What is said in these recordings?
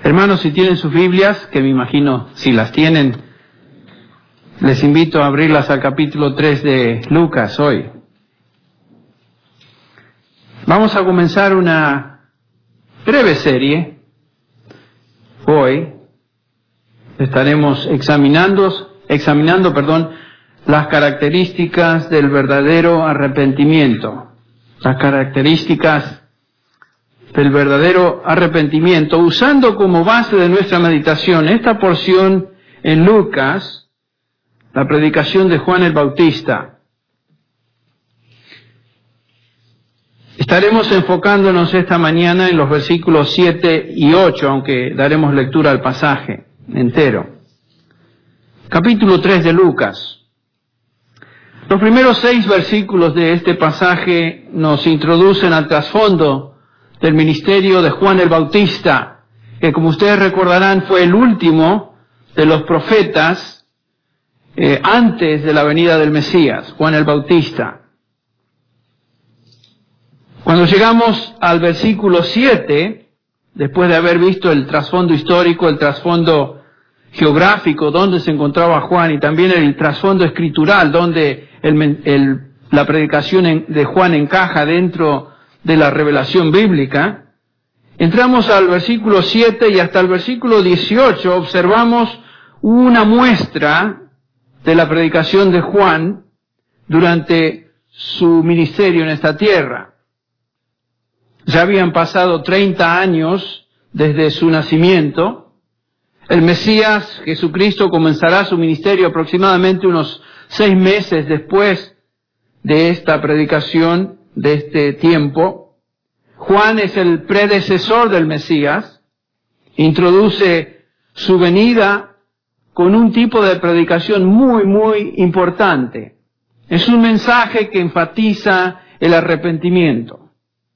Hermanos, si tienen sus Biblias, que me imagino si las tienen, les invito a abrirlas al capítulo 3 de Lucas hoy. Vamos a comenzar una breve serie. Hoy estaremos examinando, las características del verdadero arrepentimiento. Las características del verdadero arrepentimiento, usando como base de nuestra meditación esta porción en Lucas, la predicación de Juan el Bautista. Estaremos enfocándonos esta mañana en los versículos 7 y 8, aunque daremos lectura al pasaje entero. Capítulo 3 de Lucas. Los primeros 6 versículos de este pasaje nos introducen al trasfondo del ministerio de Juan el Bautista, que como ustedes recordarán fue el último de los profetas antes de la venida del Mesías, Juan el Bautista. Cuando llegamos al versículo 7, después de haber visto el trasfondo histórico, el trasfondo geográfico donde se encontraba Juan y también el trasfondo escritural donde la predicación de Juan encaja dentro de la revelación bíblica, entramos al versículo 7 y hasta el versículo 18 observamos una muestra de la predicación de Juan durante su ministerio en esta tierra. Ya habían pasado 30 años desde su nacimiento. El Mesías, Jesucristo, comenzará su ministerio aproximadamente unos 6 meses después de esta predicación, de este tiempo. Juan es el predecesor del Mesías, introduce su venida con un tipo de predicación muy importante. Es un mensaje que enfatiza el arrepentimiento.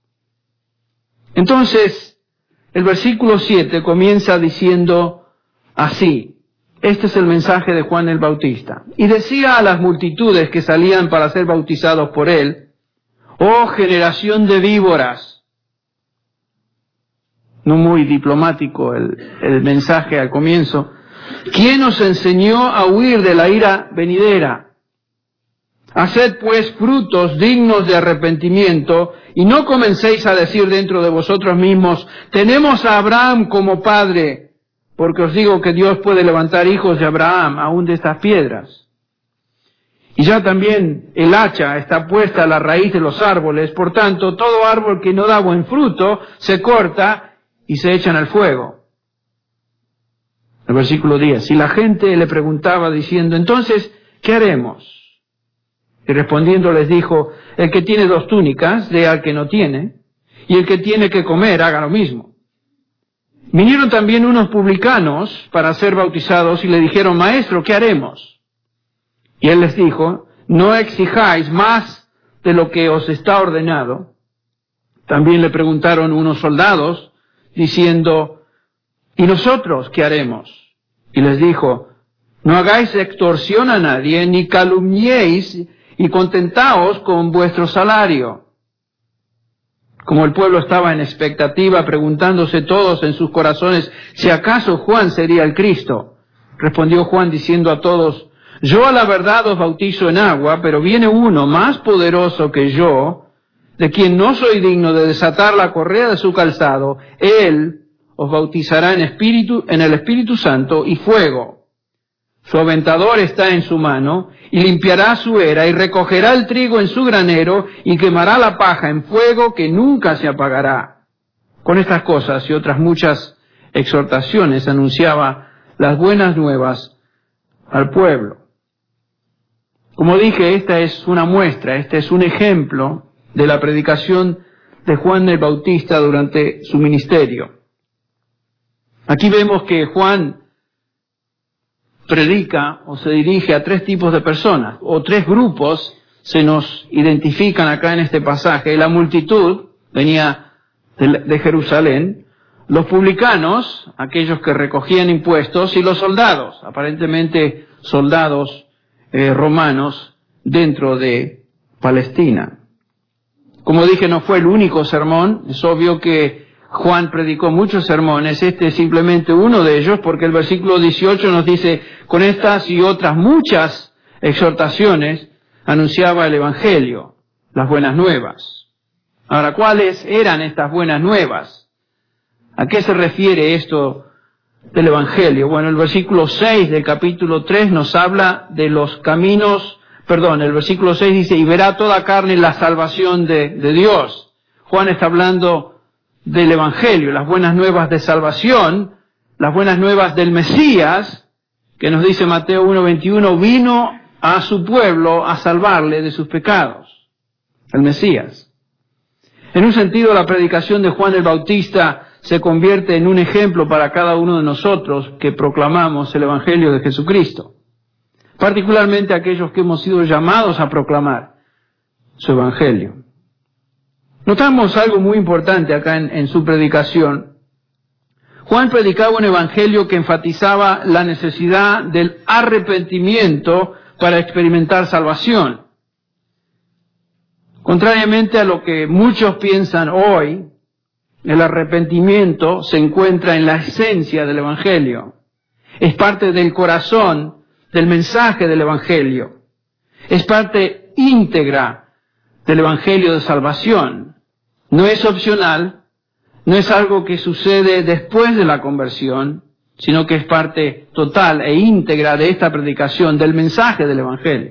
Entonces, el versículo 7 comienza diciendo así: este es el mensaje de Juan el Bautista. Y decía a las multitudes que salían para ser bautizados por él: ¡oh generación de víboras! No muy diplomático el mensaje al comienzo. ¿Quién os enseñó a huir de la ira venidera? Haced pues frutos dignos de arrepentimiento, y no comencéis a decir dentro de vosotros mismos: tenemos a Abraham como padre, porque os digo que Dios puede levantar hijos de Abraham aún de estas piedras. Y ya también el hacha está puesta a la raíz de los árboles, por tanto, todo árbol que no da buen fruto se corta y se echa en el fuego. El versículo 10. Y la gente le preguntaba diciendo: entonces, ¿qué haremos? Y respondiendo les dijo: el que tiene 2 túnicas, dé al que no tiene, y el que tiene que comer, haga lo mismo. Vinieron también unos publicanos para ser bautizados y le dijeron: maestro, ¿qué haremos? Y él les dijo: no exijáis más de lo que os está ordenado. También le preguntaron unos soldados, diciendo: ¿y nosotros qué haremos? Y les dijo: no hagáis extorsión a nadie, ni calumniéis, y contentaos con vuestro salario. Como el pueblo estaba en expectativa, preguntándose todos en sus corazones si acaso Juan sería el Cristo, respondió Juan diciendo a todos: yo a la verdad os bautizo en agua, pero viene uno más poderoso que yo, de quien no soy digno de desatar la correa de su calzado. Él os bautizará en el Espíritu Santo y fuego. Su aventador está en su mano, y limpiará su era, y recogerá el trigo en su granero, y quemará la paja en fuego que nunca se apagará. Con estas cosas y otras muchas exhortaciones anunciaba las buenas nuevas al pueblo. Como dije, esta es una muestra, este es un ejemplo de la predicación de Juan el Bautista durante su ministerio. Aquí vemos que Juan predica o se dirige a 3 tipos de personas, o 3 grupos se nos identifican acá en este pasaje. La multitud venía de Jerusalén, los publicanos, aquellos que recogían impuestos, y los soldados, aparentemente soldados romanos dentro de Palestina. Como dije, no fue el único sermón. Es obvio que Juan predicó muchos sermones, este es simplemente uno de ellos, porque el versículo 18 nos dice, con estas y otras muchas exhortaciones anunciaba el Evangelio, las buenas nuevas. Ahora, ¿cuáles eran estas buenas nuevas? ¿A qué se refiere esto del Evangelio? Bueno, el versículo 6 del capítulo 3 nos habla de los caminos, el versículo 6 dice, y verá toda carne la salvación de Dios. Juan está hablando del Evangelio, las buenas nuevas de salvación, las buenas nuevas del Mesías, que nos dice Mateo 1:21, vino a su pueblo a salvarle de sus pecados, el Mesías. En un sentido, la predicación de Juan el Bautista se convierte en un ejemplo para cada uno de nosotros que proclamamos el Evangelio de Jesucristo, particularmente aquellos que hemos sido llamados a proclamar su Evangelio. Notamos algo muy importante acá en su predicación. Juan predicaba un evangelio que enfatizaba la necesidad del arrepentimiento para experimentar salvación. Contrariamente a lo que muchos piensan hoy, el arrepentimiento se encuentra en la esencia del evangelio. Es parte del corazón del mensaje del evangelio. Es parte íntegra del evangelio de salvación. No es opcional, no es algo que sucede después de la conversión, sino que es parte total e íntegra de esta predicación, del mensaje del Evangelio.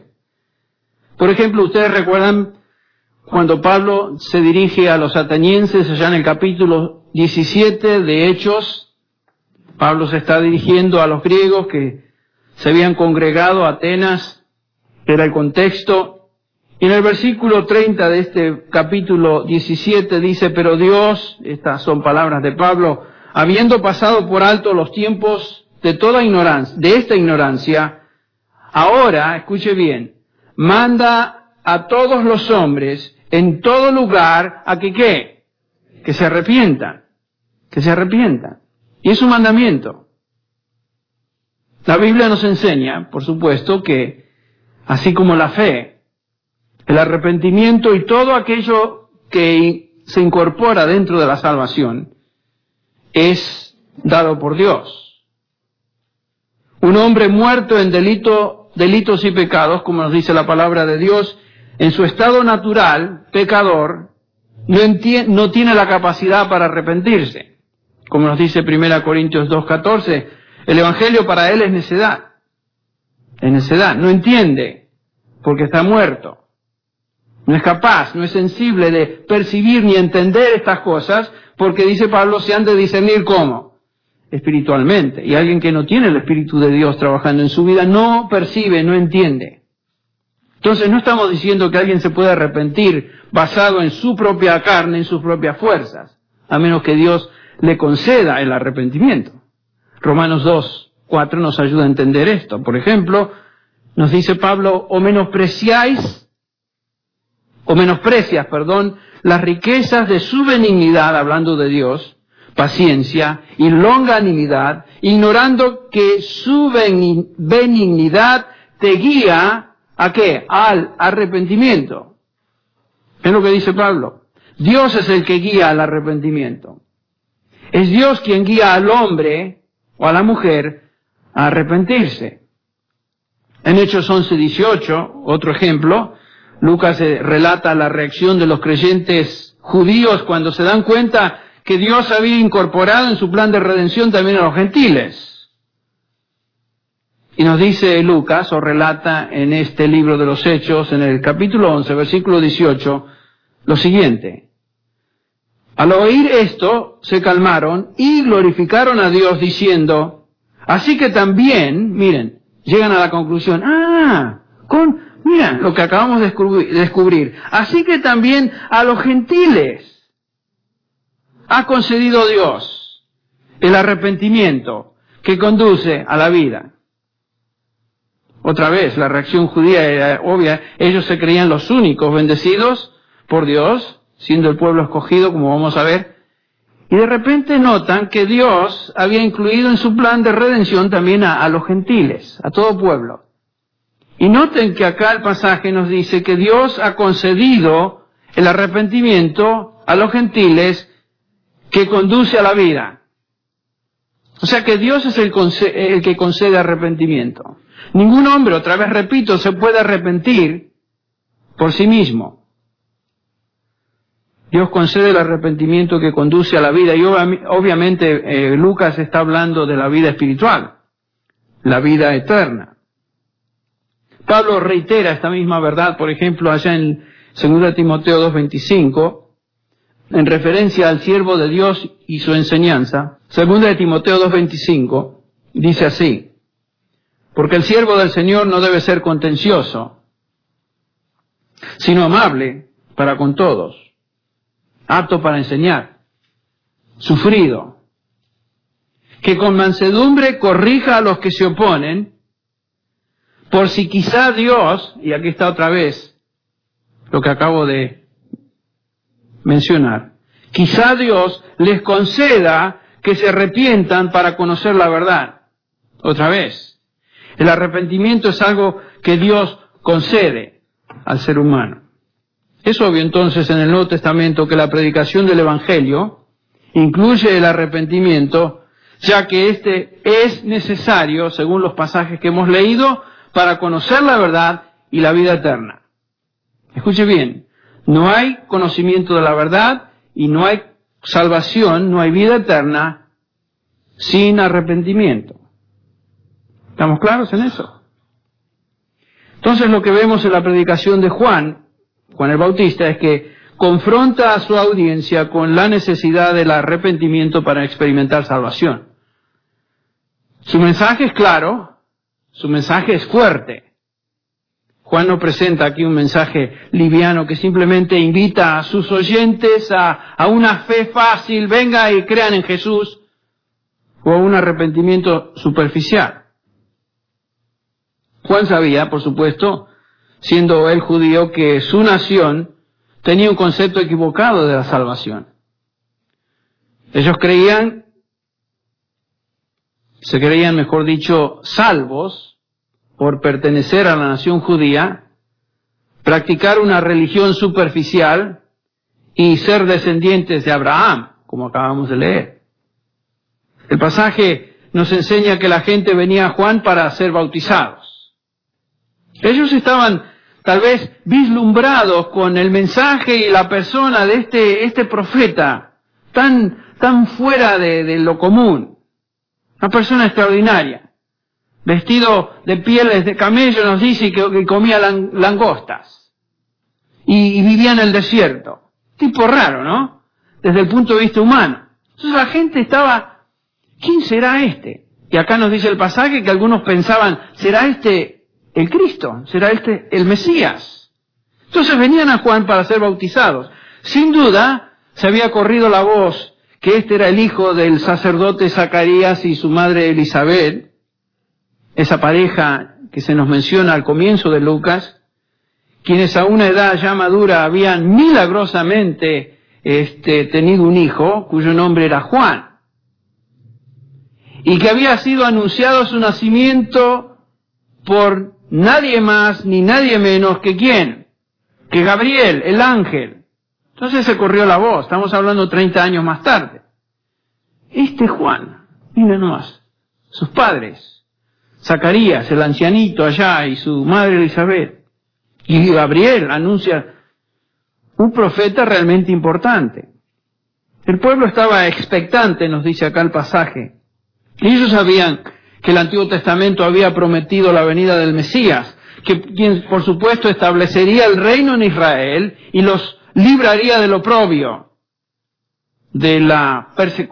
Por ejemplo, ustedes recuerdan cuando Pablo se dirige a los atenienses allá en el capítulo 17 de Hechos. Pablo se está dirigiendo a los griegos que se habían congregado a Atenas, era el contexto. Y en el versículo 30 de este capítulo 17 dice, pero Dios, estas son palabras de Pablo, habiendo pasado por alto los tiempos de toda ignorancia, de esta ignorancia, ahora, escuche bien, manda a todos los hombres en todo lugar a que ¿qué? Que se arrepientan. Y es un mandamiento. La Biblia nos enseña, por supuesto, que así como la fe, el arrepentimiento y todo aquello que se incorpora dentro de la salvación es dado por Dios. Un hombre muerto en delitos y pecados, como nos dice la palabra de Dios, en su estado natural, pecador, no tiene la capacidad para arrepentirse. Como nos dice 1 Corintios 2:14, el Evangelio para él es necedad. No entiende, porque está muerto. No es capaz, no es sensible de percibir ni entender estas cosas, porque dice Pablo, se han de discernir ¿cómo? Espiritualmente. Y alguien que no tiene el Espíritu de Dios trabajando en su vida no percibe, no entiende. Entonces no estamos diciendo que alguien se pueda arrepentir basado en su propia carne, en sus propias fuerzas, a menos que Dios le conceda el arrepentimiento. Romanos 2:4 nos ayuda a entender esto. Por ejemplo, nos dice Pablo, o menosprecias, las riquezas de su benignidad, hablando de Dios, paciencia y longanimidad, ignorando que su benignidad te guía ¿a qué? Al arrepentimiento. Es lo que dice Pablo. Dios es el que guía al arrepentimiento. Es Dios quien guía al hombre o a la mujer a arrepentirse. En Hechos 11:18, otro ejemplo, Lucas relata la reacción de los creyentes judíos cuando se dan cuenta que Dios había incorporado en su plan de redención también a los gentiles. Y nos dice Lucas, o relata en este libro de los Hechos, en el capítulo 11, versículo 18, lo siguiente. Al oír esto, se calmaron y glorificaron a Dios diciendo, así que también, miren, llegan a la conclusión, mira lo que acabamos de descubrir, así que también a los gentiles ha concedido Dios el arrepentimiento que conduce a la vida. Otra vez, la reacción judía era obvia, ellos se creían los únicos bendecidos por Dios, siendo el pueblo escogido, como vamos a ver, y de repente notan que Dios había incluido en su plan de redención también a los gentiles, a todo pueblo. Y noten que acá el pasaje nos dice que Dios ha concedido el arrepentimiento a los gentiles que conduce a la vida. O sea que Dios es el que concede arrepentimiento. Ningún hombre, otra vez repito, se puede arrepentir por sí mismo. Dios concede el arrepentimiento que conduce a la vida y obviamente Lucas está hablando de la vida espiritual, la vida eterna. Pablo reitera esta misma verdad, por ejemplo, allá en 2 Timoteo 2:25, en referencia al siervo de Dios y su enseñanza. 2 Timoteo 2:25 dice así: porque el siervo del Señor no debe ser contencioso, sino amable para con todos, apto para enseñar, sufrido, que con mansedumbre corrija a los que se oponen, por si quizá Dios, y aquí está otra vez lo que acabo de mencionar, quizá Dios les conceda que se arrepientan para conocer la verdad. Otra vez, el arrepentimiento es algo que Dios concede al ser humano. Es obvio entonces en el Nuevo Testamento que la predicación del Evangelio incluye el arrepentimiento, ya que este es necesario, según los pasajes que hemos leído, para conocer la verdad y la vida eterna. Escuche bien, no hay conocimiento de la verdad y no hay salvación, no hay vida eterna sin arrepentimiento. ¿Estamos claros en eso? Entonces lo que vemos en la predicación de Juan el Bautista, es que confronta a su audiencia con la necesidad del arrepentimiento para experimentar salvación. Su mensaje es claro, su mensaje es fuerte. Juan no presenta aquí un mensaje liviano que simplemente invita a sus oyentes a una fe fácil, venga y crean en Jesús, o a un arrepentimiento superficial. Juan sabía, por supuesto, siendo él judío, que su nación tenía un concepto equivocado de la salvación. Ellos se creían, mejor dicho, salvos por pertenecer a la nación judía, practicar una religión superficial y ser descendientes de Abraham, como acabamos de leer. El pasaje nos enseña que la gente venía a Juan para ser bautizados. Ellos estaban tal vez vislumbrados con el mensaje y la persona de este profeta, tan fuera de lo común. Una persona extraordinaria, vestido de pieles de camello, nos dice que comía langostas y vivía en el desierto. Tipo raro, ¿no? Desde el punto de vista humano. Entonces la gente estaba, ¿quién será este? Y acá nos dice el pasaje que algunos pensaban, ¿será este el Cristo? ¿Será este el Mesías? Entonces venían a Juan para ser bautizados. Sin duda, se había corrido la voz que este era el hijo del sacerdote Zacarías y su madre Elizabeth, esa pareja que se nos menciona al comienzo de Lucas, quienes a una edad ya madura habían milagrosamente tenido un hijo, cuyo nombre era Juan, y que había sido anunciado su nacimiento por nadie más ni nadie menos que ¿quién? Que Gabriel, el ángel. Entonces se corrió la voz, estamos hablando 30 años más tarde. Juan, miren nomás, sus padres, Zacarías, el ancianito allá, y su madre Elizabeth. Y Gabriel anuncia un profeta realmente importante. El pueblo estaba expectante, nos dice acá el pasaje. Y ellos sabían que el Antiguo Testamento había prometido la venida del Mesías, quien por supuesto establecería el reino en Israel y los libraría del oprobio, de la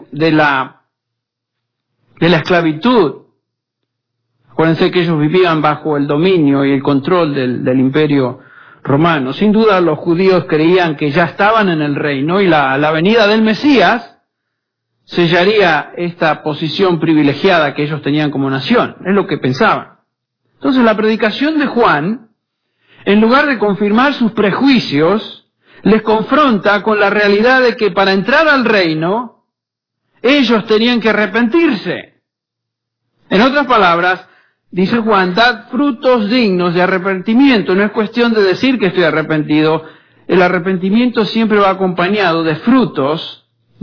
esclavitud. Acuérdense que ellos vivían bajo el dominio y el control del imperio romano. Sin duda los judíos creían que ya estaban en el reino y la venida del Mesías sellaría esta posición privilegiada que ellos tenían como nación. Es lo que pensaban. Entonces la predicación de Juan, en lugar de confirmar sus prejuicios, les confronta con la realidad de que para entrar al reino, ellos tenían que arrepentirse. En otras palabras, dice Juan, dad frutos dignos de arrepentimiento. No es cuestión de decir que estoy arrepentido. El arrepentimiento siempre va acompañado de frutos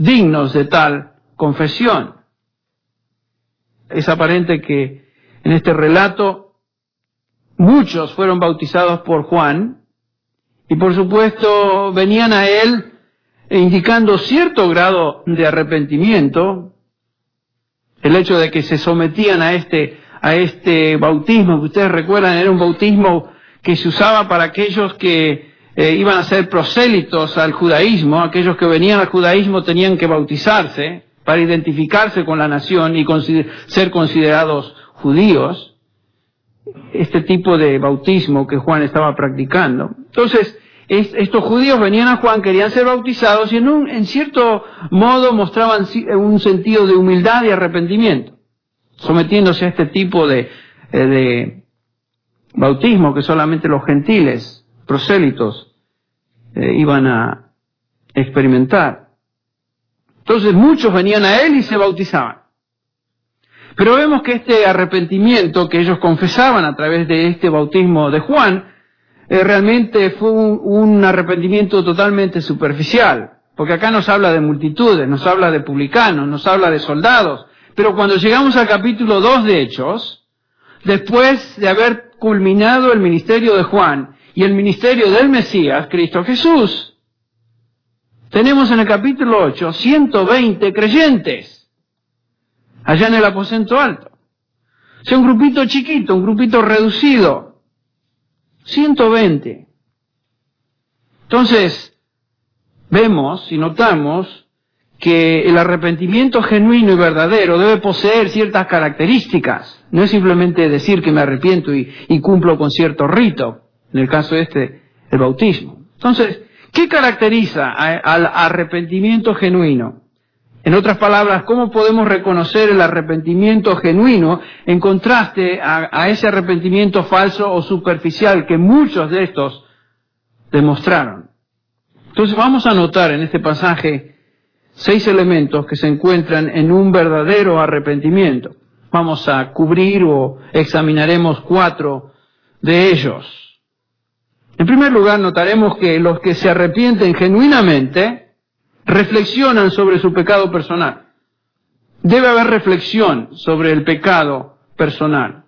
dignos de tal confesión. Es aparente que en este relato muchos fueron bautizados por Juan y por supuesto venían a él indicando cierto grado de arrepentimiento. El hecho de que se sometían a este bautismo, que ustedes recuerdan, era un bautismo que se usaba para aquellos que iban a ser prosélitos al judaísmo. Aquellos que venían al judaísmo tenían que bautizarse para identificarse con la nación y ser considerados judíos. Este tipo de bautismo que Juan estaba practicando. Entonces, estos judíos venían a Juan, querían ser bautizados y en cierto modo mostraban un sentido de humildad y arrepentimiento, sometiéndose a este tipo de bautismo que solamente los gentiles, prosélitos, iban a experimentar. Entonces muchos venían a él y se bautizaban. Pero vemos que este arrepentimiento que ellos confesaban a través de este bautismo de Juan, realmente fue un arrepentimiento totalmente superficial, porque acá nos habla de multitudes, nos habla de publicanos, nos habla de soldados, pero cuando llegamos al capítulo 2 de Hechos, después de haber culminado el ministerio de Juan y el ministerio del Mesías, Cristo Jesús, tenemos en el capítulo 8 120 creyentes, allá en el aposento alto. O sea, un grupito chiquito, un grupito reducido. 120. Entonces, vemos y notamos que el arrepentimiento genuino y verdadero debe poseer ciertas características. No es simplemente decir que me arrepiento y cumplo con cierto rito, en el caso el bautismo. Entonces, ¿qué caracteriza al arrepentimiento genuino? En otras palabras, ¿cómo podemos reconocer el arrepentimiento genuino en contraste a ese arrepentimiento falso o superficial que muchos de estos demostraron? Entonces vamos a notar en este pasaje 6 elementos que se encuentran en un verdadero arrepentimiento. Vamos a cubrir o examinaremos 4 de ellos. En primer lugar, notaremos que los que se arrepienten genuinamente reflexionan sobre su pecado personal. Debe haber reflexión sobre el pecado personal.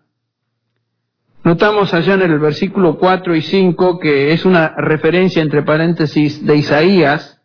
Notamos allá en el versículo 4 y 5 que es una referencia entre paréntesis de Isaías.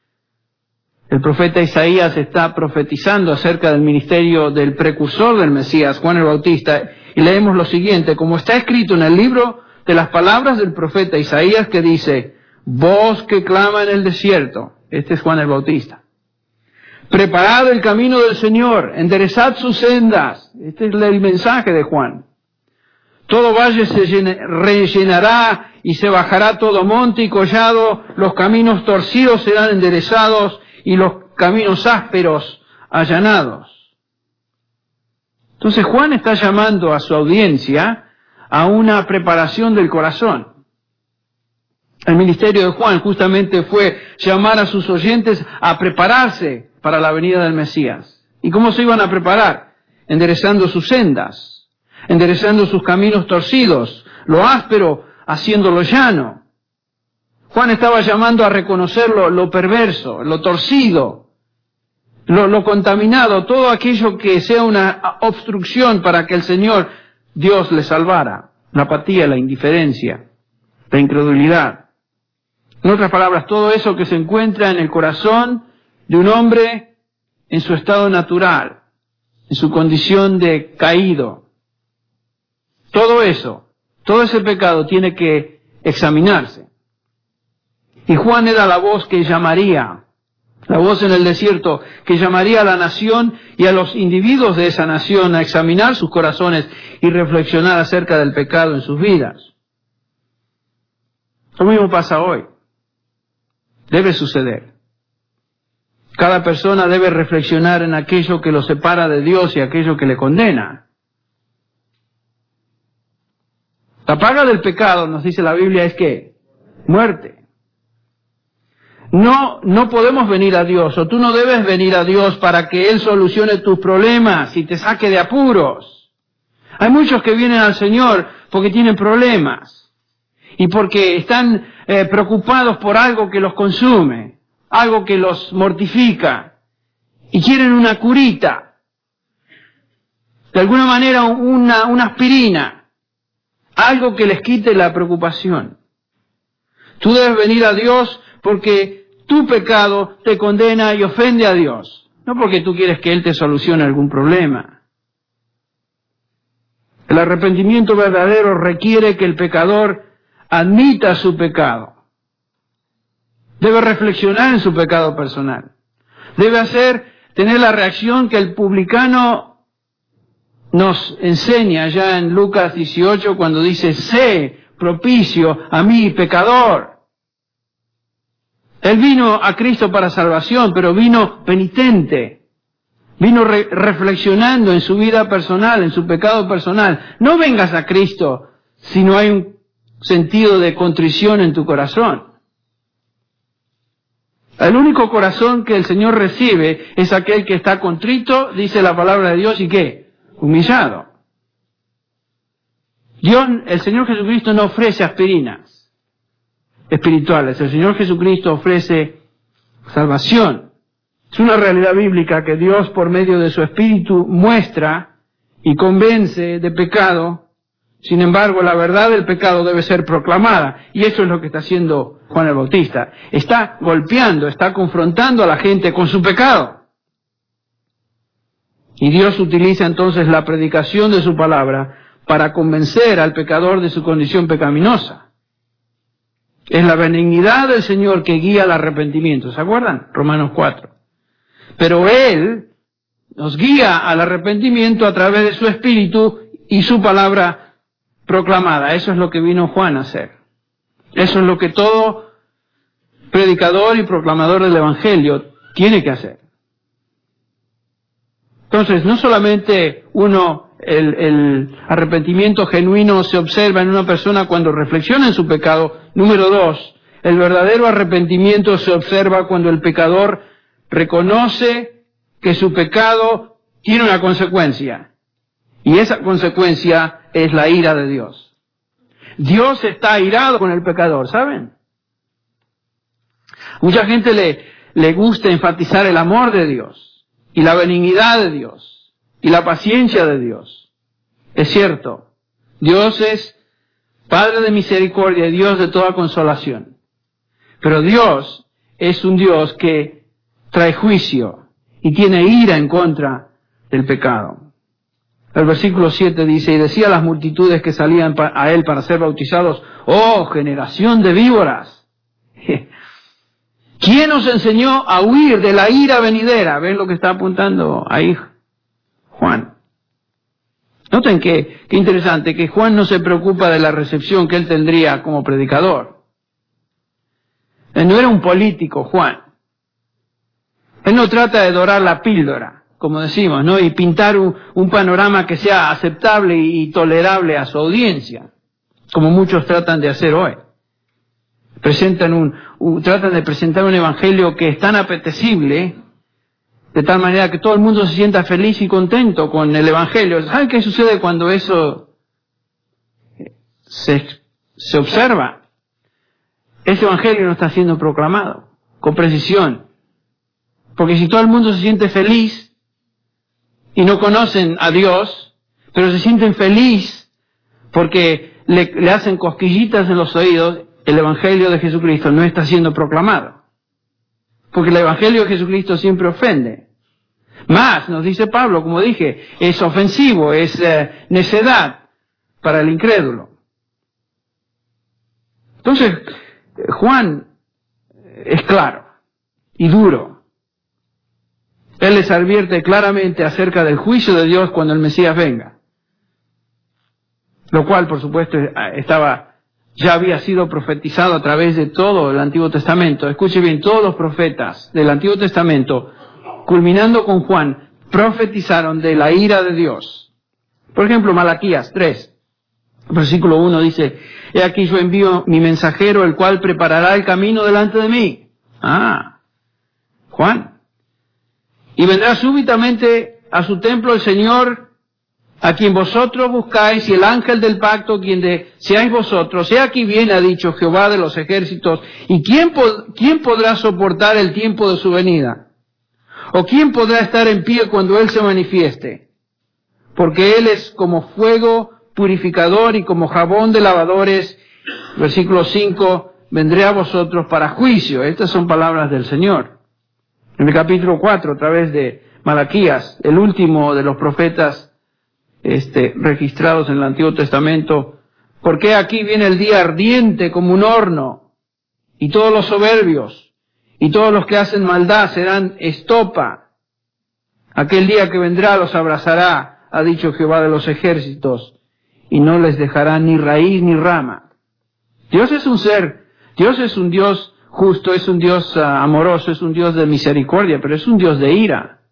El profeta Isaías está profetizando acerca del ministerio del precursor del Mesías, Juan el Bautista, y leemos lo siguiente, como está escrito en el libro de las palabras del profeta Isaías que dice, voz que clama en el desierto. Este es Juan el Bautista. Preparad el camino del Señor, enderezad sus sendas. Este es el mensaje de Juan. Todo valle se rellenará y se bajará todo monte y collado, los caminos torcidos serán enderezados y los caminos ásperos allanados. Entonces Juan está llamando a su audiencia a una preparación del corazón. El ministerio de Juan justamente fue llamar a sus oyentes a prepararse para la venida del Mesías. ¿Y cómo se iban a preparar? Enderezando sus sendas, enderezando sus caminos torcidos, lo áspero haciéndolo llano. Juan estaba llamando a reconocer lo perverso, lo torcido, lo contaminado, todo aquello que sea una obstrucción para que el Señor Dios le salvara. La apatía, la indiferencia, la incredulidad. En otras palabras, todo eso que se encuentra en el corazón de un hombre en su estado natural, en su condición de caído. Todo eso, todo ese pecado tiene que examinarse. Y Juan era la voz que llamaría, la voz en el desierto, que llamaría a la nación y a los individuos de esa nación a examinar sus corazones y reflexionar acerca del pecado en sus vidas. Lo mismo pasa hoy. Debe suceder. Cada persona debe reflexionar en aquello que lo separa de Dios y aquello que le condena. La paga del pecado, nos dice la Biblia, es ¿qué? Muerte. No podemos venir a Dios, o tú no debes venir a Dios para que Él solucione tus problemas y te saque de apuros. Hay muchos que vienen al Señor porque tienen problemas y porque están preocupados por algo que los consume, algo que los mortifica. y quieren una curita, de alguna manera una aspirina, algo que les quite la preocupación. Tú debes venir a Dios porque tu pecado te condena y ofende a Dios, no porque tú quieres que Él te solucione algún problema. El arrepentimiento verdadero requiere que el pecador admita su pecado. Debe reflexionar en su pecado personal. Debe tener la reacción que el publicano nos enseña ya en Lucas 18 cuando dice, sé propicio a mí, pecador. Él vino a Cristo para salvación, pero vino penitente. Vino reflexionando en su vida personal, en su pecado personal. No vengas a Cristo si no hay un sentido de contrición en tu corazón. El único corazón que el Señor recibe es aquel que está contrito, dice la palabra de Dios, ¿y qué? Humillado. El Señor Jesucristo no ofrece aspirinas espirituales. El Señor Jesucristo ofrece salvación. Es una realidad bíblica que Dios, por medio de su Espíritu, muestra y convence de pecado. Sin embargo, la verdad del pecado debe ser proclamada. Y eso es lo que está haciendo Juan el Bautista. Está golpeando, está confrontando a la gente con su pecado. Y Dios utiliza entonces la predicación de su palabra para convencer al pecador de su condición pecaminosa. Es la benignidad del Señor que guía al arrepentimiento. ¿Se acuerdan? Romanos 4. Pero Él nos guía al arrepentimiento a través de su Espíritu y su palabra proclamada. Eso es lo que vino Juan a hacer. Eso es lo que todo predicador y proclamador del Evangelio tiene que hacer. Entonces, no solamente el arrepentimiento genuino se observa en una persona cuando reflexiona en su pecado. Número 2, el verdadero arrepentimiento se observa cuando el pecador reconoce que su pecado tiene una consecuencia. Y esa consecuencia es la ira de Dios. Dios está airado con el pecador, ¿saben? Mucha gente le gusta enfatizar el amor de Dios y la benignidad de Dios y la paciencia de Dios. Es cierto, Dios es Padre de misericordia y Dios de toda consolación. Pero Dios es un Dios que trae juicio y tiene ira en contra del pecado. El versículo 7 dice, y decía a las multitudes que salían a él para ser bautizados, ¡oh, generación de víboras! ¿Quién os enseñó a huir de la ira venidera? ¿Ven lo que está apuntando ahí Juan? Noten qué interesante, que Juan no se preocupa de la recepción que él tendría como predicador. Él no era un político, Juan. Él no trata de dorar la píldora, como decimos, ¿no? Y pintar un panorama que sea aceptable y tolerable a su audiencia, como muchos tratan de hacer hoy. Tratan de presentar un evangelio que es tan apetecible, de tal manera que todo el mundo se sienta feliz y contento con el evangelio. ¿Saben qué sucede cuando eso se observa? Ese evangelio no está siendo proclamado con precisión. Porque si todo el mundo se siente feliz y no conocen a Dios, pero se sienten feliz porque le hacen cosquillitas en los oídos, el evangelio de Jesucristo no está siendo proclamado. Porque el evangelio de Jesucristo siempre ofende. Más, nos dice Pablo, como dije, es ofensivo, es necedad para el incrédulo. Entonces, Juan es claro y duro. Él les advierte claramente acerca del juicio de Dios cuando el Mesías venga. Lo cual, por supuesto, ya había sido profetizado a través de todo el Antiguo Testamento. Escuche bien, todos los profetas del Antiguo Testamento, culminando con Juan, profetizaron de la ira de Dios. Por ejemplo, Malaquías 3, versículo 1 dice, he aquí yo envío mi mensajero, el cual preparará el camino delante de mí. Juan. Y vendrá súbitamente a su templo el Señor, a quien vosotros buscáis, y el ángel del pacto, quien seáis vosotros. He aquí viene, ha dicho Jehová de los ejércitos. ¿Y quién podrá soportar el tiempo de su venida? ¿O quién podrá estar en pie cuando Él se manifieste? Porque Él es como fuego purificador y como jabón de lavadores. Versículo 5, vendré a vosotros para juicio. Estas son palabras del Señor. En el capítulo 4, a través de Malaquías, el último de los profetas registrados en el Antiguo Testamento, porque aquí viene el día ardiente como un horno, y todos los soberbios y todos los que hacen maldad serán estopa. Aquel día que vendrá los abrazará, ha dicho Jehová de los ejércitos, y no les dejará ni raíz ni rama. Dios es un Dios justo, es un Dios amoroso, es un Dios de misericordia, pero es un Dios de ira.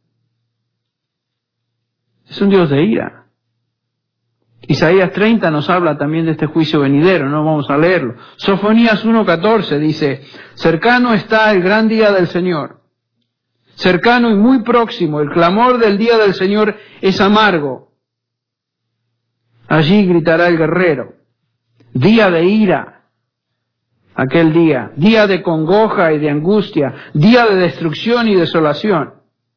Es un Dios de ira. Isaías 30 nos habla también de este juicio venidero, no vamos a leerlo. Sofonías 1:14 dice, cercano está el gran día del Señor. Cercano y muy próximo, el clamor del día del Señor es amargo. Allí gritará el guerrero. Día de ira, aquel día. Día de congoja y de angustia. Día de destrucción y desolación.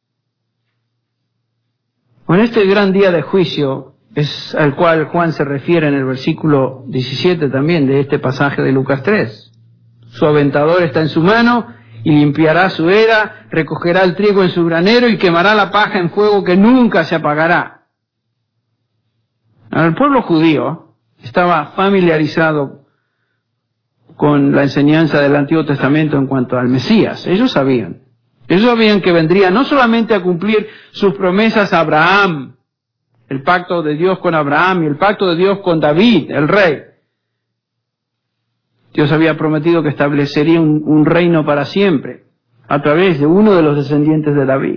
Bueno, este gran día de juicio es al cual Juan se refiere en el versículo 17 también de este pasaje de Lucas 3. Su aventador está en su mano y limpiará su era, recogerá el trigo en su granero y quemará la paja en fuego que nunca se apagará. Ahora, el pueblo judío estaba familiarizado con la enseñanza del Antiguo Testamento en cuanto al Mesías. Ellos sabían que vendría no solamente a cumplir sus promesas a Abraham, el pacto de Dios con Abraham y el pacto de Dios con David, el rey. Dios había prometido que establecería un reino para siempre, a través de uno de los descendientes de David.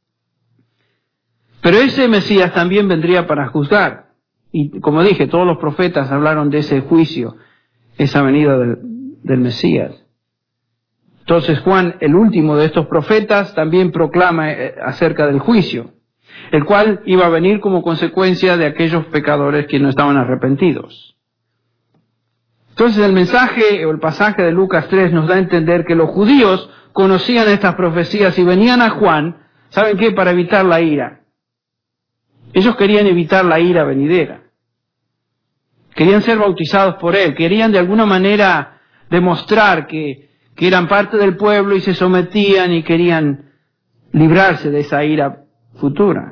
Pero ese Mesías también vendría para juzgar. Y como dije, todos los profetas hablaron de ese juicio, esa venida del Mesías. Entonces Juan, el último de estos profetas, también proclama acerca del juicio, el cual iba a venir como consecuencia de aquellos pecadores que no estaban arrepentidos. Entonces el mensaje o el pasaje de Lucas 3 nos da a entender que los judíos conocían estas profecías y venían a Juan, ¿saben qué? Para evitar la ira. Ellos querían evitar la ira venidera. Querían ser bautizados por él, querían de alguna manera demostrar que eran parte del pueblo y se sometían y querían librarse de esa ira futura.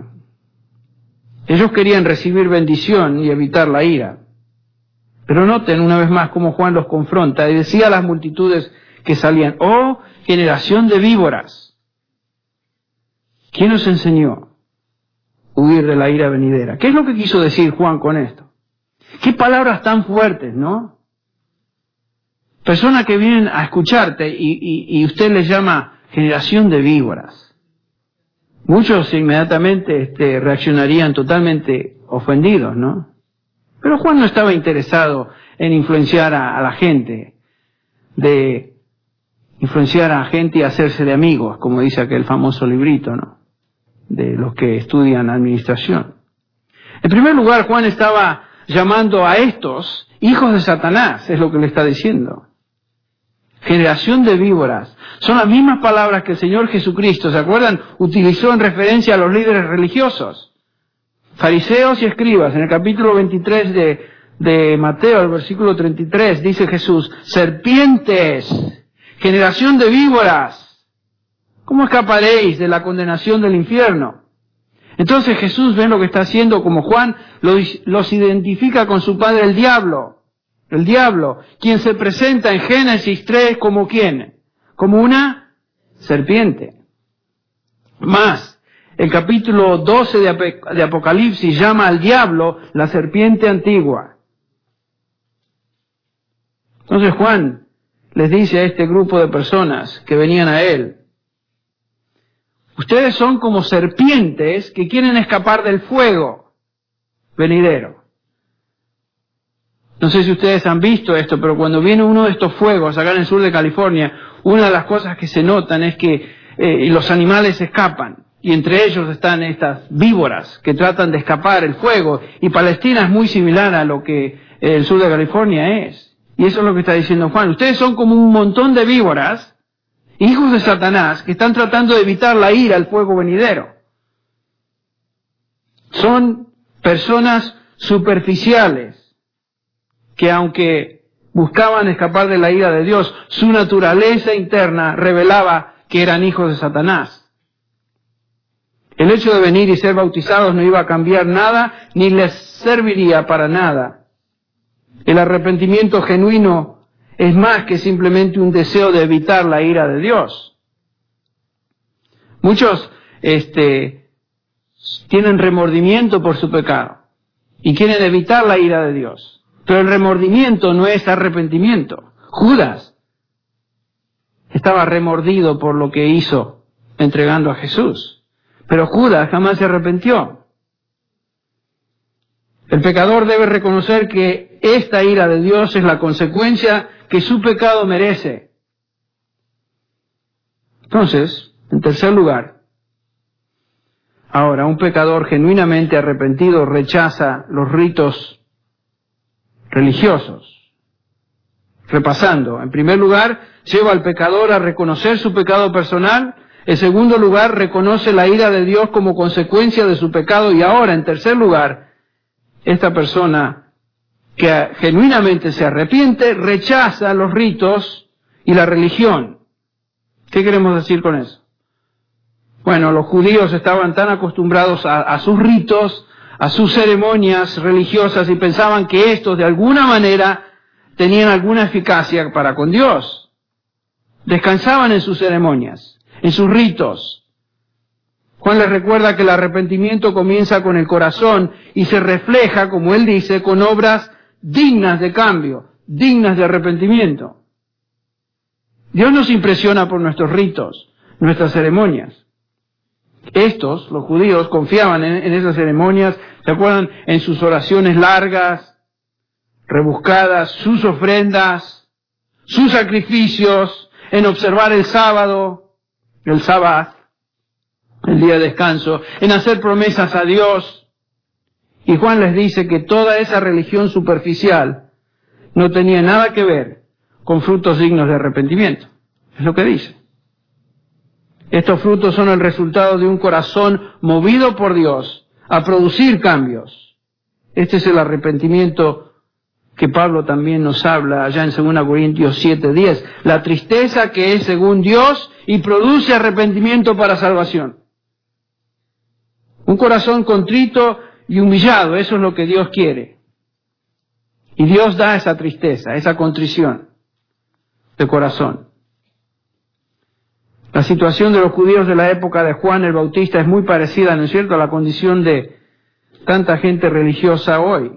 Ellos querían recibir bendición y evitar la ira. Pero noten una vez más cómo Juan los confronta y decía a las multitudes que salían, ¡oh, generación de víboras! ¿Quién os enseñó a huir de la ira venidera? ¿Qué es lo que quiso decir Juan con esto? Qué palabras tan fuertes, ¿no? Personas que vienen a escucharte y usted les llama generación de víboras. Muchos inmediatamente reaccionarían totalmente ofendidos, ¿no? Pero Juan no estaba interesado en influenciar a la gente, de influenciar a gente y hacerse de amigos, como dice aquel famoso librito, ¿no? De los que estudian administración. En primer lugar, Juan estaba llamando a estos hijos de Satanás, es lo que le está diciendo. Generación de víboras. Son las mismas palabras que el Señor Jesucristo, ¿se acuerdan? Utilizó en referencia a los líderes religiosos, fariseos y escribas. En el capítulo 23 de Mateo, el versículo 33, dice Jesús, serpientes, generación de víboras, ¿cómo escaparéis de la condenación del infierno? Entonces Jesús, ven lo que está haciendo, como Juan los identifica con su padre el diablo, quien se presenta en Génesis 3 como ¿quién? Como una serpiente. Más, el capítulo 12 de Apocalipsis llama al diablo la serpiente antigua. Entonces Juan les dice a este grupo de personas que venían a él, ustedes son como serpientes que quieren escapar del fuego venidero. No sé si ustedes han visto esto, pero cuando viene uno de estos fuegos acá en el sur de California, una de las cosas que se notan es que los animales escapan. Y entre ellos están estas víboras que tratan de escapar el fuego. Y Palestina es muy similar a lo que el sur de California es. Y eso es lo que está diciendo Juan. Ustedes son como un montón de víboras hijos de Satanás, que están tratando de evitar la ira, el fuego venidero. Son personas superficiales, que aunque buscaban escapar de la ira de Dios, su naturaleza interna revelaba que eran hijos de Satanás. El hecho de venir y ser bautizados no iba a cambiar nada, ni les serviría para nada. El arrepentimiento genuino es más que simplemente un deseo de evitar la ira de Dios. Muchos tienen remordimiento por su pecado y quieren evitar la ira de Dios. Pero el remordimiento no es arrepentimiento. Judas estaba remordido por lo que hizo entregando a Jesús. Pero Judas jamás se arrepintió. El pecador debe reconocer que esta ira de Dios es la consecuencia que su pecado merece. Entonces, en tercer lugar, ahora un pecador genuinamente arrepentido rechaza los ritos religiosos. Repasando, en primer lugar, lleva al pecador a reconocer su pecado personal. En segundo lugar, reconoce la ira de Dios como consecuencia de su pecado. Y ahora, en tercer lugar, esta persona que genuinamente se arrepiente, rechaza los ritos y la religión. ¿Qué queremos decir con eso? Bueno, los judíos estaban tan acostumbrados a sus ritos, a sus ceremonias religiosas, y pensaban que estos de alguna manera tenían alguna eficacia para con Dios. Descansaban en sus ceremonias, en sus ritos. Juan les recuerda que el arrepentimiento comienza con el corazón y se refleja, como él dice, con obras dignas de cambio, dignas de arrepentimiento. Dios nos impresiona por nuestros ritos, nuestras ceremonias. Estos, los judíos, confiaban en esas ceremonias, ¿se acuerdan? En sus oraciones largas, rebuscadas, sus ofrendas, sus sacrificios, en observar el sábado, el sábado, el día de descanso, en hacer promesas a Dios. Y Juan les dice que toda esa religión superficial no tenía nada que ver con frutos dignos de arrepentimiento. Es lo que dice. Estos frutos son el resultado de un corazón movido por Dios a producir cambios. Este es el arrepentimiento que Pablo también nos habla allá en 2 Corintios 7:10. La tristeza que es según Dios y produce arrepentimiento para salvación. Un corazón contrito y humillado, eso es lo que Dios quiere. Y Dios da esa tristeza, esa contrición de corazón. La situación de los judíos de la época de Juan el Bautista es muy parecida, ¿no es cierto?, a la condición de tanta gente religiosa hoy.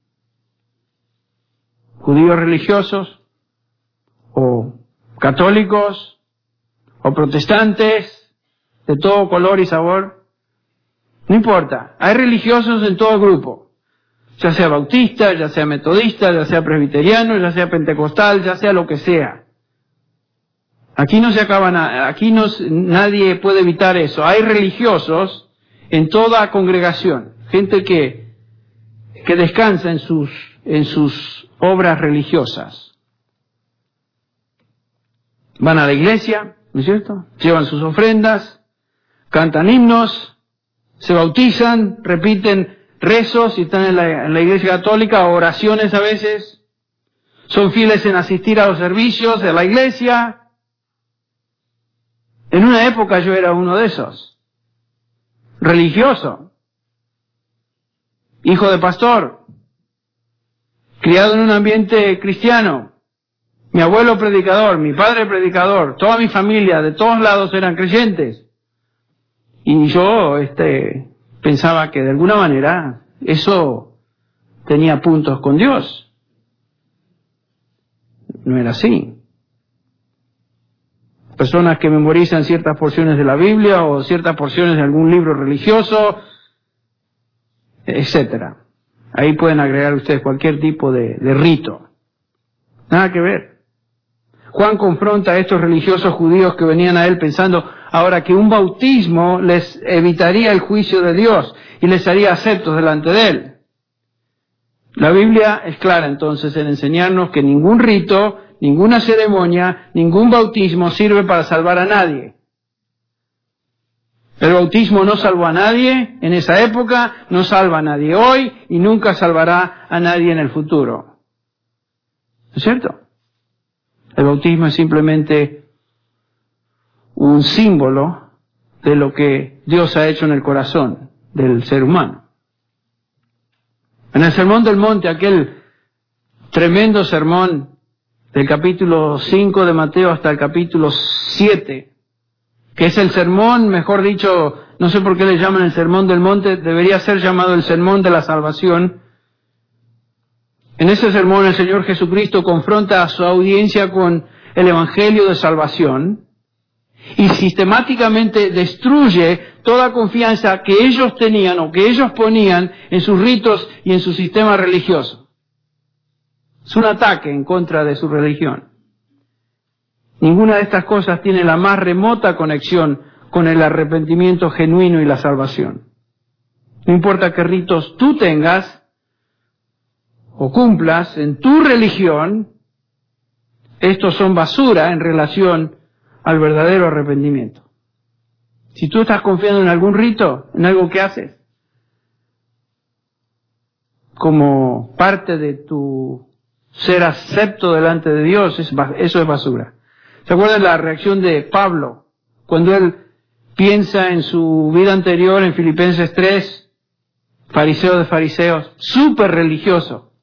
Judíos religiosos, o católicos, o protestantes, de todo color y sabor. No importa, hay religiosos en todo grupo, ya sea bautista, ya sea metodista, ya sea presbiteriano, ya sea pentecostal, ya sea lo que sea. Aquí no se acaba nada, aquí nadie puede evitar eso. Hay religiosos en toda congregación, gente que descansa en sus obras religiosas. Van a la iglesia, ¿no es cierto? Llevan sus ofrendas, cantan himnos, se bautizan, repiten rezos si están en la iglesia católica, o oraciones a veces. Son fieles en asistir a los servicios de la iglesia. En una época yo era uno de esos. Religioso. Hijo de pastor. Criado en un ambiente cristiano. Mi abuelo predicador, mi padre predicador, toda mi familia de todos lados eran creyentes. Y yo pensaba que de alguna manera eso tenía puntos con Dios. No era así. Personas que memorizan ciertas porciones de la Biblia o ciertas porciones de algún libro religioso, etcétera. Ahí pueden agregar ustedes cualquier tipo de rito. Nada que ver. Juan confronta a estos religiosos judíos que venían a él pensando ahora que un bautismo les evitaría el juicio de Dios y les haría aceptos delante de él. La Biblia es clara entonces en enseñarnos que ningún rito ninguna ceremonia, ningún bautismo sirve para salvar a nadie. El bautismo no salvó a nadie en esa época, no salva a nadie hoy y nunca salvará a nadie en el futuro. ¿No es cierto? El bautismo es simplemente un símbolo de lo que Dios ha hecho en el corazón del ser humano. En el Sermón del Monte, aquel tremendo sermón del capítulo 5 de Mateo hasta el capítulo 7, que es el sermón, mejor dicho, no sé por qué le llaman el Sermón del Monte, debería ser llamado el Sermón de la Salvación. En ese sermón el Señor Jesucristo confronta a su audiencia con el Evangelio de Salvación y sistemáticamente destruye toda confianza que ellos tenían o que ellos ponían en sus ritos y en su sistema religioso. Es un ataque en contra de su religión. Ninguna de estas cosas tiene la más remota conexión con el arrepentimiento genuino y la salvación. No importa qué ritos tú tengas o cumplas en tu religión, estos son basura en relación al verdadero arrepentimiento. Si tú estás confiando en algún rito, en algo que haces, como parte de tu ser acepto delante de Dios, eso es basura. ¿Se acuerdan la reacción de Pablo cuando él piensa en su vida anterior en Filipenses 3, fariseo de fariseos, súper religioso?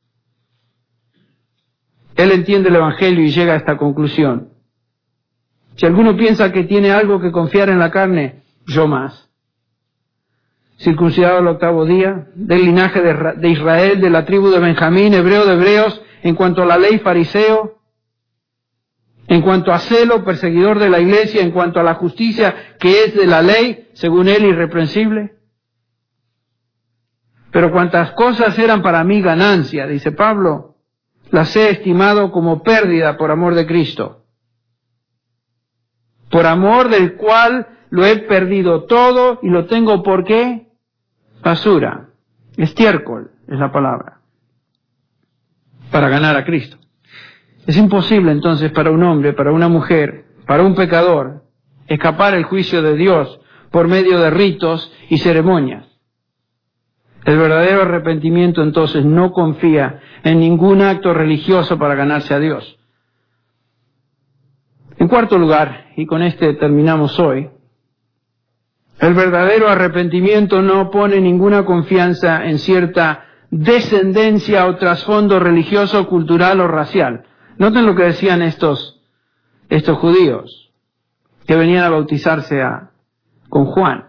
Él entiende el Evangelio y llega a esta conclusión. Si alguno piensa que tiene algo que confiar en la carne, yo más. Circuncidado al 8º día, del linaje de Israel, de la tribu de Benjamín, hebreo de hebreos, en cuanto a la ley fariseo, en cuanto a celo, perseguidor de la iglesia, en cuanto a la justicia que es de la ley, según él irreprensible. Pero cuantas cosas eran para mí ganancia, dice Pablo, las he estimado como pérdida por amor de Cristo. Por amor del cual lo he perdido todo y lo tengo ¿por qué? Basura. Estiércol es la palabra. Para ganar a Cristo. Es imposible entonces para un hombre, para una mujer, para un pecador, escapar el juicio de Dios por medio de ritos y ceremonias. El verdadero arrepentimiento entonces no confía en ningún acto religioso para ganarse a Dios. En cuarto lugar, y con este terminamos hoy, el verdadero arrepentimiento no pone ninguna confianza en cierta descendencia o trasfondo religioso, cultural o racial. Noten lo que decían estos judíos que venían a bautizarse con Juan.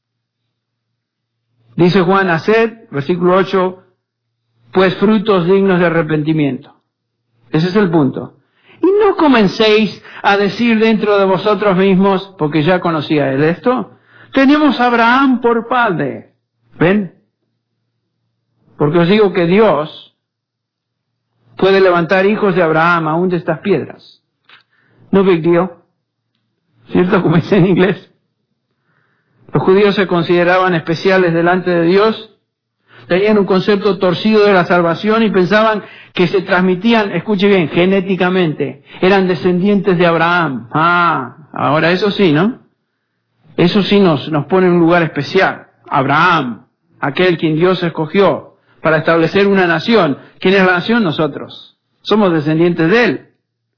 Dice Juan, haced, versículo 8, pues frutos dignos de arrepentimiento. Ese es el punto. Y no comencéis a decir dentro de vosotros mismos, porque ya conocía él esto, tenemos a Abraham por padre. ¿Ven? Porque os digo que Dios puede levantar hijos de Abraham aún de estas piedras. No big deal. ¿Cierto? Como dice en inglés. Los judíos se consideraban especiales delante de Dios, tenían un concepto torcido de la salvación y pensaban que se transmitían, escuche bien, genéticamente. Eran descendientes de Abraham. Ahora eso sí, ¿no? Eso sí nos pone en un lugar especial. Abraham, aquel quien Dios escogió para establecer una nación. ¿Quién es la nación? Nosotros. Somos descendientes de él.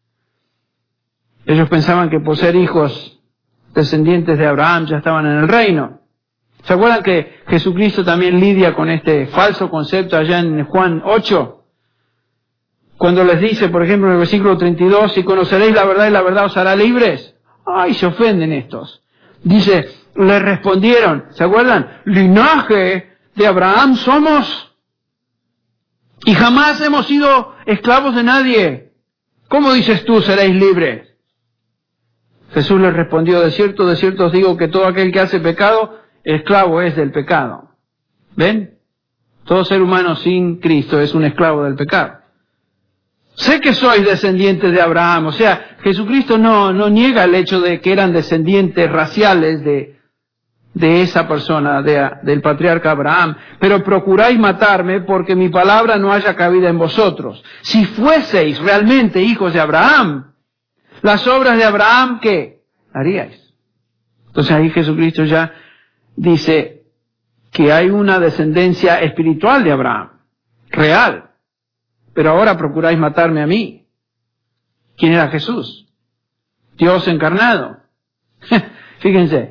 Ellos pensaban que por ser hijos descendientes de Abraham ya estaban en el reino. ¿Se acuerdan que Jesucristo también lidia con este falso concepto allá en Juan 8? Cuando les dice, por ejemplo, en el versículo 32, si conoceréis la verdad y la verdad os hará libres. ¡Ay, se ofenden estos! Dice, le respondieron, ¿se acuerdan? Linaje de Abraham somos y jamás hemos sido esclavos de nadie. ¿Cómo dices tú seréis libres? Jesús les respondió, de cierto os digo que todo aquel que hace pecado, esclavo es del pecado. ¿Ven? Todo ser humano sin Cristo es un esclavo del pecado. Sé que sois descendientes de Abraham, o sea, Jesucristo no niega el hecho de que eran descendientes raciales de de esa persona, del patriarca Abraham, pero procuráis matarme porque mi palabra no haya cabida en vosotros. Si fueseis realmente hijos de Abraham, las obras de Abraham, ¿qué haríais? Entonces ahí Jesucristo ya dice que hay una descendencia espiritual de Abraham, real, pero ahora procuráis matarme a mí. ¿Quién era Jesús? Dios encarnado. Fíjense.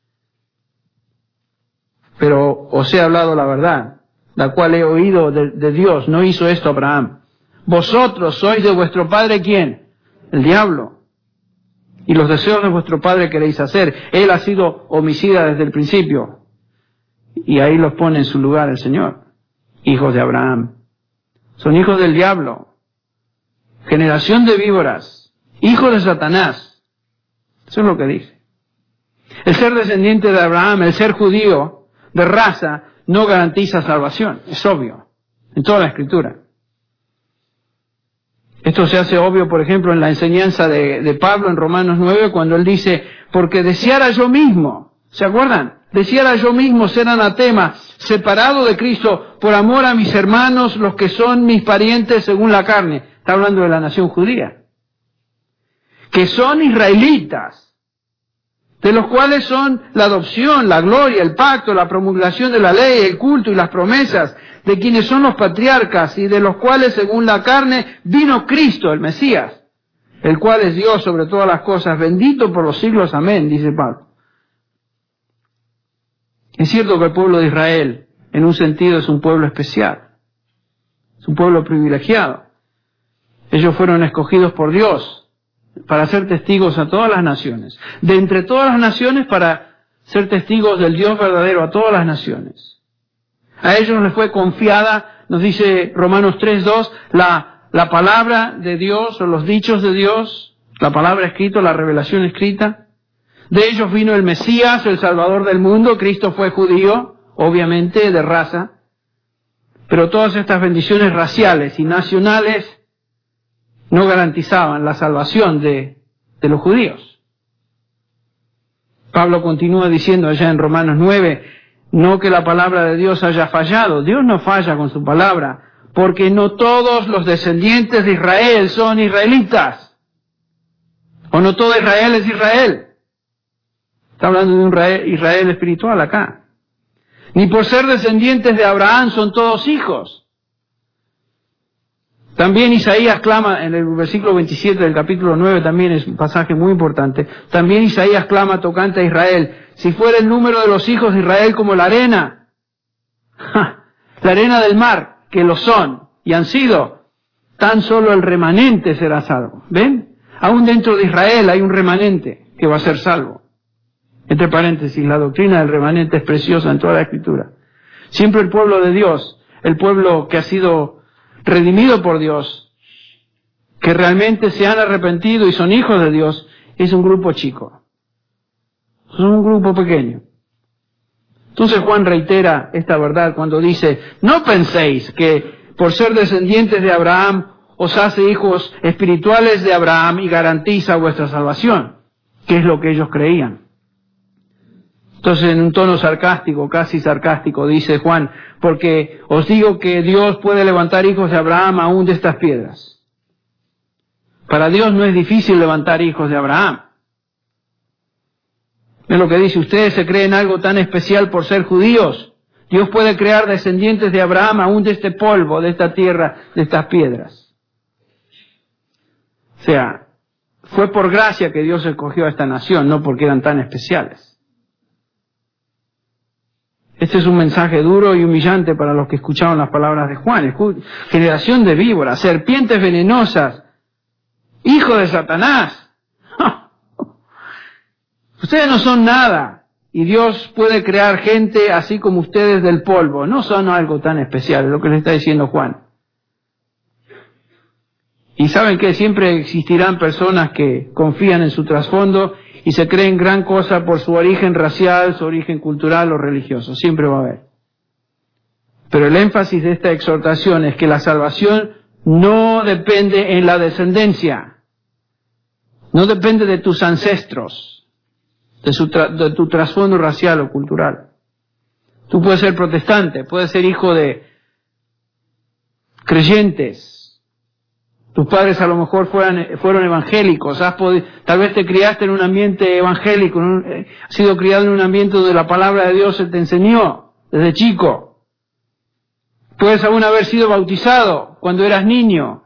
Pero os he hablado la verdad, la cual he oído de Dios. No hizo esto Abraham. Vosotros sois de vuestro padre, ¿quién? El diablo. Y los deseos de vuestro padre queréis hacer. Él ha sido homicida desde el principio. Y ahí los pone en su lugar el Señor. Hijos de Abraham. Son hijos del diablo. Generación de víboras. Hijos de Satanás. Eso es lo que dice. El ser descendiente de Abraham, el ser judío, de raza, no garantiza salvación. Es obvio. En toda la Escritura. Esto se hace obvio, por ejemplo, en la enseñanza de Pablo en Romanos 9, cuando él dice, porque deseara yo mismo, ¿se acuerdan? Deseara yo mismo ser anatema, separado de Cristo, por amor a mis hermanos, los que son mis parientes según la carne. Está hablando de la nación judía. Que son israelitas, de los cuales son la adopción, la gloria, el pacto, la promulgación de la ley, el culto y las promesas, de quienes son los patriarcas y de los cuales, según la carne, vino Cristo, el Mesías, el cual es Dios sobre todas las cosas, bendito por los siglos, amén, dice Pablo. Es cierto que el pueblo de Israel, en un sentido, es un pueblo especial, es un pueblo privilegiado. Ellos fueron escogidos por Dios para ser testigos a todas las naciones, de entre todas las naciones para ser testigos del Dios verdadero a todas las naciones. A ellos les fue confiada, nos dice Romanos 3:2, la palabra de Dios o los dichos de Dios, la palabra escrita, la revelación escrita. De ellos vino el Mesías, el Salvador del mundo. Cristo fue judío, obviamente de raza, pero todas estas bendiciones raciales y nacionales no garantizaban la salvación de los judíos. Pablo continúa diciendo allá en Romanos 9, no que la palabra de Dios haya fallado. Dios no falla con su palabra, porque no todos los descendientes de Israel son israelitas. O no todo Israel es Israel. Está hablando de un Israel espiritual acá. Ni por ser descendientes de Abraham son todos hijos. También Isaías clama, en el versículo 27 del capítulo 9, también es un pasaje muy importante. También Isaías clama tocante a Israel. Si fuera el número de los hijos de Israel como la arena del mar, que lo son y han sido, tan solo el remanente será salvo. ¿Ven? Aún dentro de Israel hay un remanente que va a ser salvo. Entre paréntesis, la doctrina del remanente es preciosa en toda la Escritura. Siempre el pueblo de Dios, el pueblo que ha sido redimido por Dios, que realmente se han arrepentido y son hijos de Dios, es un grupo chico. Son un grupo pequeño. Entonces Juan reitera esta verdad cuando dice, no penséis que por ser descendientes de Abraham os hace hijos espirituales de Abraham y garantiza vuestra salvación, que es lo que ellos creían. Entonces en un tono sarcástico, casi sarcástico, dice Juan, porque os digo que Dios puede levantar hijos de Abraham aún de estas piedras. Para Dios no es difícil levantar hijos de Abraham. Es lo que dice, ustedes se creen algo tan especial por ser judíos. Dios puede crear descendientes de Abraham aún de este polvo, de esta tierra, de estas piedras. O sea, fue por gracia que Dios escogió a esta nación, no porque eran tan especiales. Este es un mensaje duro y humillante para los que escucharon las palabras de Juan. Generación de víboras, serpientes venenosas, hijo de Satanás. Ustedes no son nada y Dios puede crear gente así como ustedes del polvo. No son algo tan especial, es lo que le está diciendo Juan. Y saben que siempre existirán personas que confían en su trasfondo y se creen gran cosa por su origen racial, su origen cultural o religioso. Siempre va a haber. Pero el énfasis de esta exhortación es que la salvación no depende en la descendencia. No depende de tus ancestros. de tu trasfondo racial o cultural. Tú puedes ser protestante, puedes ser hijo de creyentes. Tus padres a lo mejor fueron evangélicos, tal vez te criaste en un ambiente evangélico, has sido criado en un ambiente donde la palabra de Dios se te enseñó desde chico. Puedes aún haber sido bautizado cuando eras niño.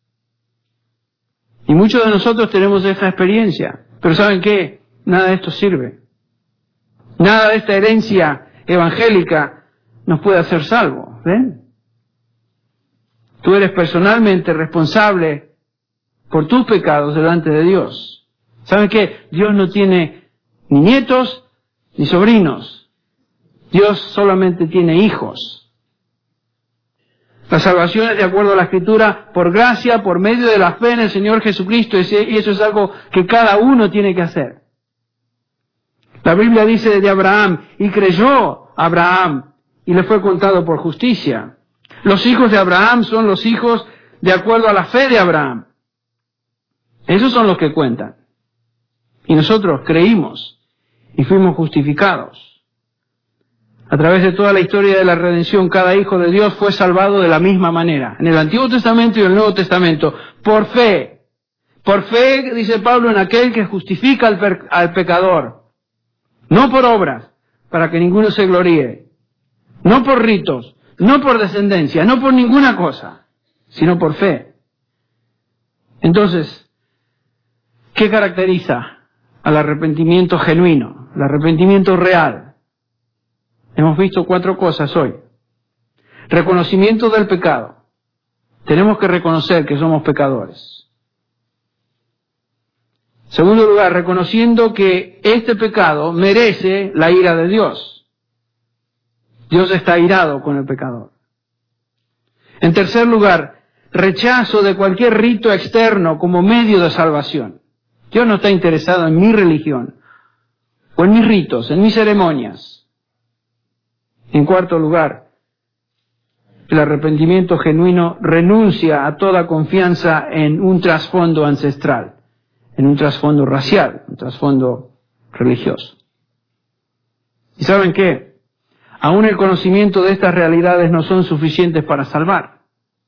Y muchos de nosotros tenemos esta experiencia. Pero ¿saben qué? Nada de esto sirve. Nada de esta herencia evangélica nos puede hacer salvos. ¿Ven? Tú eres personalmente responsable por tus pecados delante de Dios. ¿Saben qué? Dios no tiene ni nietos ni sobrinos. Dios solamente tiene hijos. La salvación es de acuerdo a la Escritura, por gracia, por medio de la fe en el Señor Jesucristo, y eso es algo que cada uno tiene que hacer. La Biblia dice de Abraham, y creyó Abraham, y le fue contado por justicia. Los hijos de Abraham son los hijos de acuerdo a la fe de Abraham. Esos son los que cuentan. Y nosotros creímos y fuimos justificados. A través de toda la historia de la redención, cada hijo de Dios fue salvado de la misma manera. En el Antiguo Testamento y el Nuevo Testamento, por fe. Por fe, dice Pablo, en aquel que justifica al pecador. No por obras, para que ninguno se gloríe. No por ritos, no por descendencia, no por ninguna cosa, sino por fe. Entonces, ¿qué caracteriza al arrepentimiento genuino, al arrepentimiento real? Hemos visto 4 cosas hoy. Reconocimiento del pecado. Tenemos que reconocer que somos pecadores. Segundo lugar, reconociendo que este pecado merece la ira de Dios. Dios está airado con el pecador. En tercer lugar, rechazo de cualquier rito externo como medio de salvación. Dios no está interesado en mi religión, o en mis ritos, en mis ceremonias. En cuarto lugar, el arrepentimiento genuino renuncia a toda confianza en un trasfondo ancestral, en un trasfondo racial, un trasfondo religioso. ¿Y saben qué? Aún el conocimiento de estas realidades no son suficientes para salvar.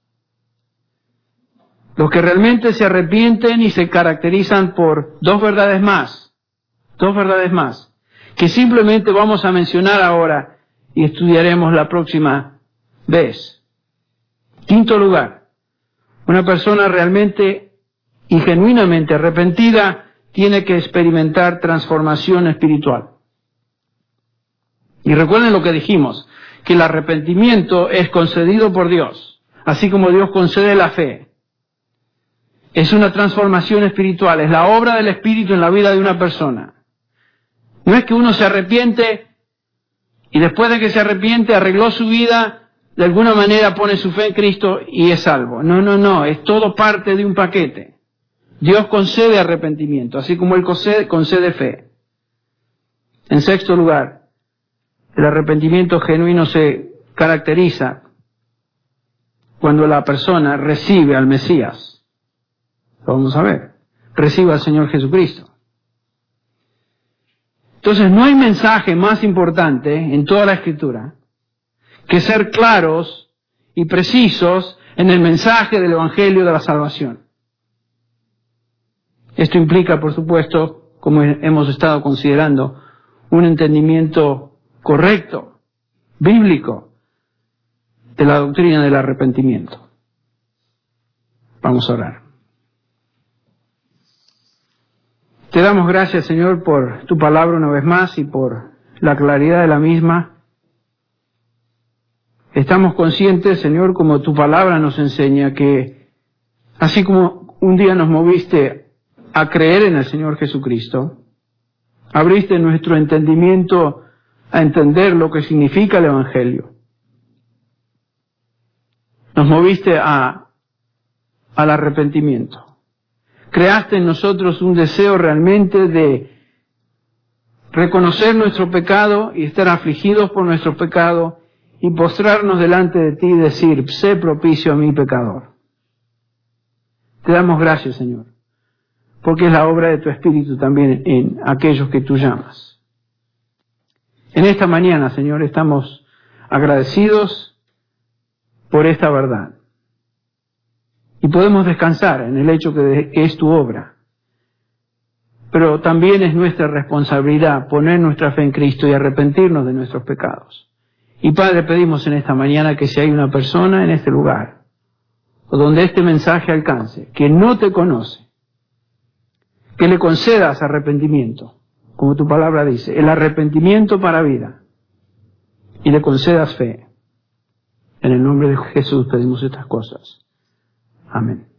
Los que realmente se arrepienten y se caracterizan por 2 verdades más, que simplemente vamos a mencionar ahora y estudiaremos la próxima vez. Quinto lugar, una persona realmente y genuinamente arrepentida tiene que experimentar transformación espiritual. Y recuerden lo que dijimos, que el arrepentimiento es concedido por Dios, así como Dios concede la fe. Es una transformación espiritual, es la obra del Espíritu en la vida de una persona. No es que uno se arrepiente y después de que se arrepiente, arregló su vida, de alguna manera pone su fe en Cristo y es salvo. No, es todo parte de un paquete. Dios concede arrepentimiento, así como Él concede fe. En sexto lugar, el arrepentimiento genuino se caracteriza cuando la persona recibe al Mesías. Lo vamos a ver. Recibe al Señor Jesucristo. Entonces no hay mensaje más importante en toda la Escritura que ser claros y precisos en el mensaje del Evangelio de la salvación. Esto implica, por supuesto, como hemos estado considerando, un entendimiento correcto, bíblico, de la doctrina del arrepentimiento. Vamos a orar. Te damos gracias, Señor, por tu palabra una vez más y por la claridad de la misma. Estamos conscientes, Señor, como tu palabra nos enseña, que así como un día nos moviste a creer en el Señor Jesucristo, abriste nuestro entendimiento a entender lo que significa el Evangelio. Nos moviste al arrepentimiento. Creaste en nosotros un deseo realmente de reconocer nuestro pecado y estar afligidos por nuestro pecado y postrarnos delante de ti y decir, sé propicio a mi pecador. Te damos gracias, Señor, porque es la obra de tu Espíritu también en aquellos que tú llamas. En esta mañana, Señor, estamos agradecidos por esta verdad. Y podemos descansar en el hecho que es tu obra. Pero también es nuestra responsabilidad poner nuestra fe en Cristo y arrepentirnos de nuestros pecados. Y Padre, pedimos en esta mañana que si hay una persona en este lugar, o donde este mensaje alcance, que no te conoce, que le concedas arrepentimiento, como tu palabra dice, el arrepentimiento para vida, y le concedas fe. En el nombre de Jesús pedimos estas cosas. Amén.